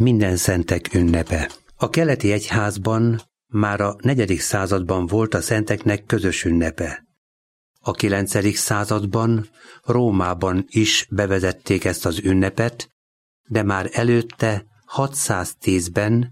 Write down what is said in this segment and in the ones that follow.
Mindenszentek ünnepe. A keleti egyházban már a 4. században volt a szenteknek közös ünnepe. A 9. században Rómában is bevezették ezt az ünnepet, de már előtte 610-ben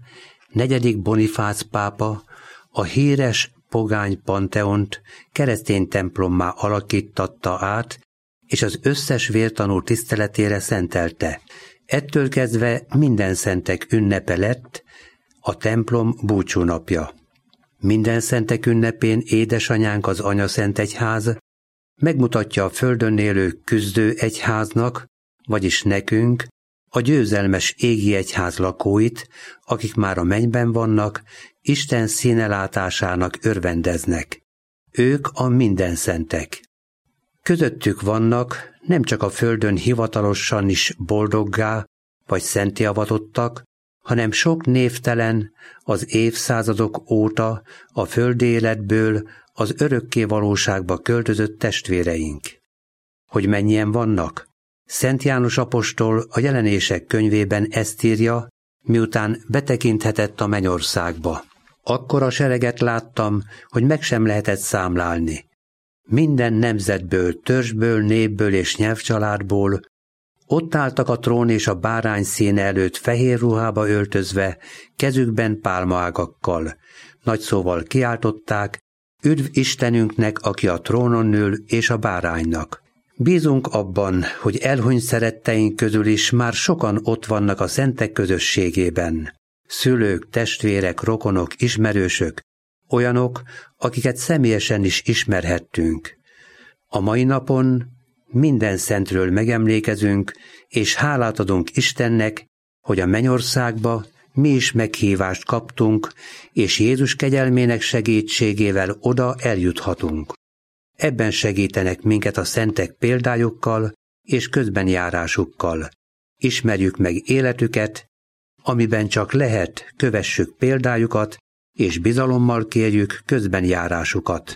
4. Bonifác pápa a híres pogány panteont keresztény templommá alakítatta át, és az összes vértanú tiszteletére szentelte. Ettől kezdve Mindenszentek ünnepe lett a templom búcsúnapja. Mindenszentek ünnepén édesanyánk az Anyaszentegyház megmutatja a földön élő küzdő egyháznak, vagyis nekünk, a győzelmes égi egyház lakóit, akik már a mennyben vannak, Isten színelátásának örvendeznek. Ők a mindenszentek. Közöttük vannak nem csak a földön hivatalosan is boldoggá vagy szenté avatottak, hanem sok névtelen, az évszázadok óta a földi életből az örökké valóságba költözött testvéreink. Hogy mennyien vannak? Szent János apostol a Jelenések könyvében ezt írja, miután betekinthetett a mennyországba. Akkora sereget láttam, hogy meg sem lehetett számlálni. Minden nemzetből, törzsből, népből és nyelvcsaládból ott álltak a trón és a bárány színe előtt fehér ruhába öltözve, kezükben pálmaágakkal. Nagy szóval kiáltották, üdv Istenünknek, aki a trónon ül, és a báránynak. Bízunk abban, hogy elhunyt szeretteink közül is már sokan ott vannak a szentek közösségében. Szülők, testvérek, rokonok, ismerősök, olyanok, akiket személyesen is ismerhettünk. A mai napon minden szentről megemlékezünk, és hálát adunk Istennek, hogy a mennyországba mi is meghívást kaptunk, és Jézus kegyelmének segítségével oda eljuthatunk. Ebben segítenek minket a szentek példájukkal és közbenjárásukkal. Ismerjük meg életüket, amiben csak lehet, kövessük példájukat, és bizalommal kérjük közbenjárásukat.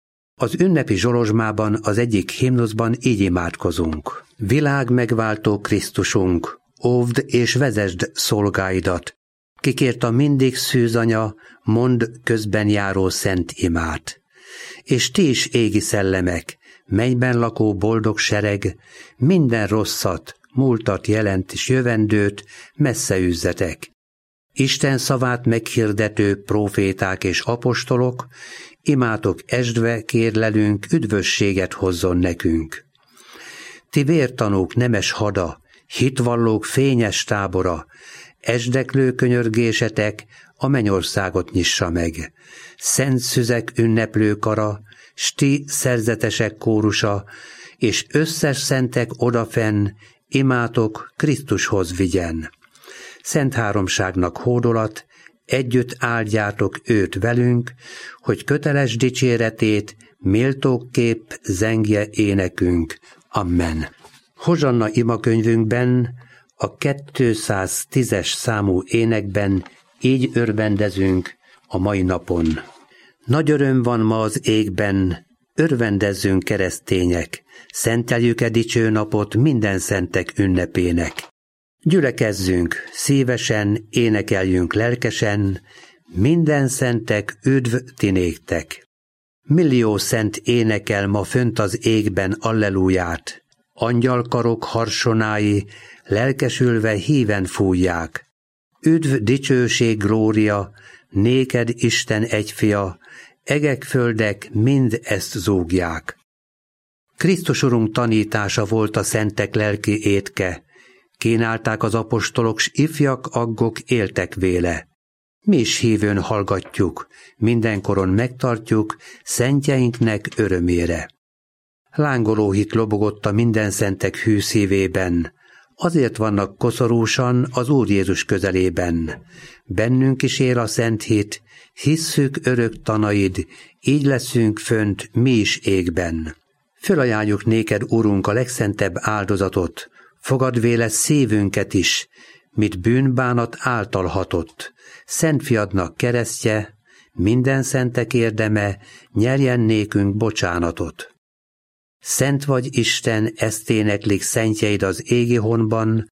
Az ünnepi zsolozsmában az egyik himnuszban így imádkozunk. Világ megváltó Krisztusunk, óvd és vezesd szolgáidat, kikért a mindig szűz anya, mondd közbenjáró szent imát. És ti is égi szellemek, mennyben lakó boldog sereg, minden rosszat, múltat jelent és jövendőt messze üzzetek. Isten szavát meghirdető próféták és apostolok, imátok esdve kérlelünk, üdvösséget hozzon nekünk. Ti vértanúk nemes hada, hitvallók fényes tábora, esdeklő könyörgésetek a mennyországot nyissa meg. Szent szüzek ünneplő kara, s ti szerzetesek kórusa, és összes szentek odafenn, imátok Krisztushoz vigyen. Szent háromságnak hódolat, együtt áldjátok őt velünk, hogy köteles dicséretét méltóképp zengje énekünk. Amen. Hozsanna imakönyvünkben, a 210-es számú énekben így örvendezünk a mai napon. Nagy öröm van ma az égben, örvendezzünk keresztények, szenteljük-e dicső napot minden szentek ünnepének. Gyülekezzünk, szívesen, énekeljünk lelkesen, minden szentek üdv ti néktek. Millió szent énekel ma fönt az égben alleluját, angyalkarok harsonái lelkesülve híven fújják. Üdv, dicsőség, glória, néked Isten egyfia, egek, földek mind ezt zúgják. Krisztus Urunk tanítása volt a szentek lelki étke, kínálták az apostolok, s ifjak, aggok éltek véle. Mi is hívőn hallgatjuk, mindenkoron megtartjuk, szentjeinknek örömére. Lángoló hit lobogott a minden szentek hű szívében, azért vannak koszorúsan az Úr Jézus közelében. Bennünk is él a szent hit, hisszük örök tanaid, így leszünk fönt mi is égben. Fölajánljuk néked, Urunk, a legszentebb áldozatot, fogad véle szívünket is, mit bűnbánat által hatott. Szent fiadnak keresztje, minden szentek érdeme, nyerjen nékünk bocsánatot. Szent vagy Isten, ezt éneklik szentjeid az égi honban,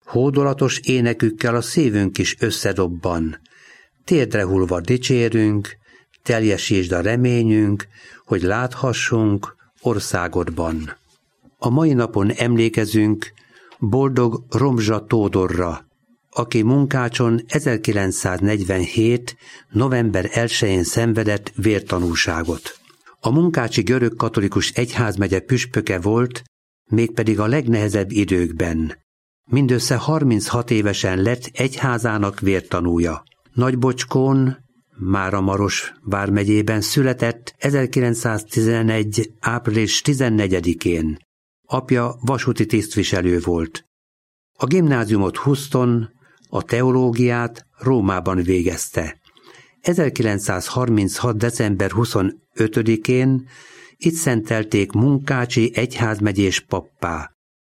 Hódolatos énekükkel a szívünk is összedobban. Térdre hullva dicsérünk, teljesítsd a reményünk, hogy láthassunk országodban. A mai napon emlékezünk boldog Romzsa Tódorra, aki Munkácson 1947. november 1-én szenvedett vértanúságot. A munkácsi görögkatolikus egyházmegye püspöke volt, mégpedig a legnehezebb időkben. Mindössze 36 évesen lett egyházának vértanúja. Nagybocskón, Máramaros vármegyében született 1911. április 14-én. Apja vasúti tisztviselő volt. A gimnáziumot Houston, a teológiát Rómában végezte. 1936. december 25-én itt szentelték Munkácsi egyházmegyés pappá.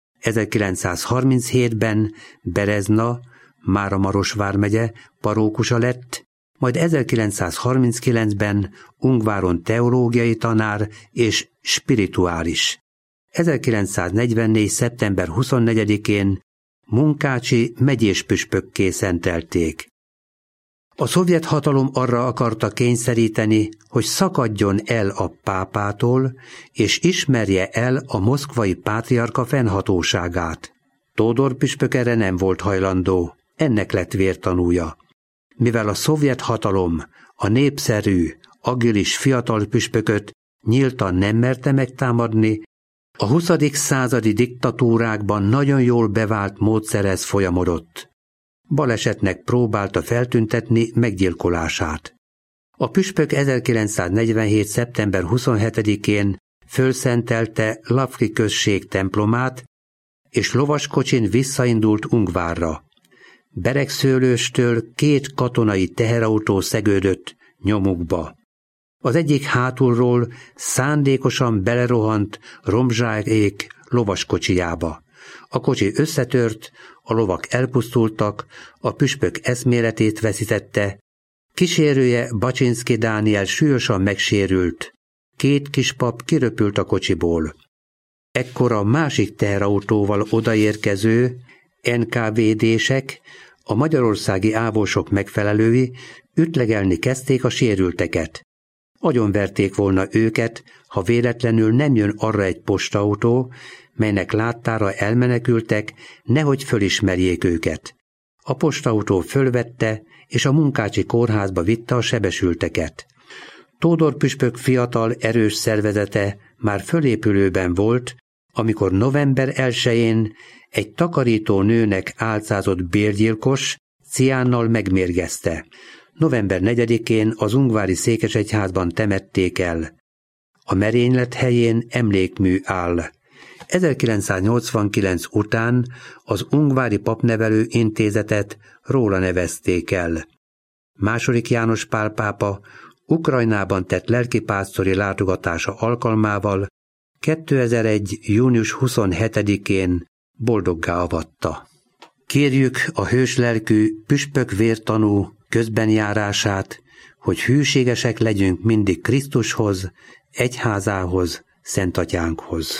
1937-ben Berezna, Máramaros vármegye parókusa lett, majd 1939-ben Ungváron teológiai tanár és spirituális. 1944. szeptember 24-én Munkácsi megyéspüspökké szentelték. A szovjet hatalom arra akarta kényszeríteni, hogy szakadjon el a pápától, és ismerje el a moszkvai pátriárka fennhatóságát. Tódor püspök erre nem volt hajlandó, ennek lett vértanúja. Mivel a szovjet hatalom a népszerű, agilis fiatal püspököt nyíltan nem merte megtámadni, a 20. századi diktatúrákban nagyon jól bevált módszerhez folyamodott. Balesetnek próbálta feltüntetni meggyilkolását. A püspök 1947. szeptember 27-én fölszentelte Lavki község templomát, és lovaskocsin visszaindult Ungvárra. Beregszőlőstől 2 katonai teherautó szegődött nyomukba. Az egyik hátulról szándékosan belerohant Romzsáék lovaskocsijába. A kocsi összetört, a lovak elpusztultak, a püspök eszméletét veszítette, kísérője Baczynszky Dániel súlyosan megsérült, 2 kispap kiröpült a kocsiból. Ekkor a másik teherautóval odaérkező NKVD-sek, a magyarországi ávósok megfelelői ütlegelni kezdték a sérülteket. Agyonverték volna őket, ha véletlenül nem jön arra egy postautó, melynek láttára elmenekültek, nehogy fölismerjék őket. A postautó fölvette, és a Munkácsi kórházba vitte a sebesülteket. Tódor püspök fiatal, erős szervezete már fölépülőben volt, amikor november 1-én egy takarító nőnek álcázott bérgyilkos ciánnal megmérgezte. November 4-én az ungvári székesegyházban temették el. A merénylet helyén emlékmű áll. 1989 után az Ungvári Papnevelő Intézetet róla nevezték el. II. János Pál pápa Ukrajnában tett lelkipásztori látogatása alkalmával 2001. június 27-én boldoggá avatta. Kérjük a hőslelkű püspök vértanú közbenjárását, hogy hűségesek legyünk mindig Krisztushoz, egyházához, Szentatyánkhoz.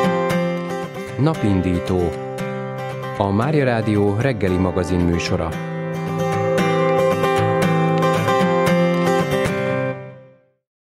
Napindító. A Mária Rádió reggeli magazin műsora.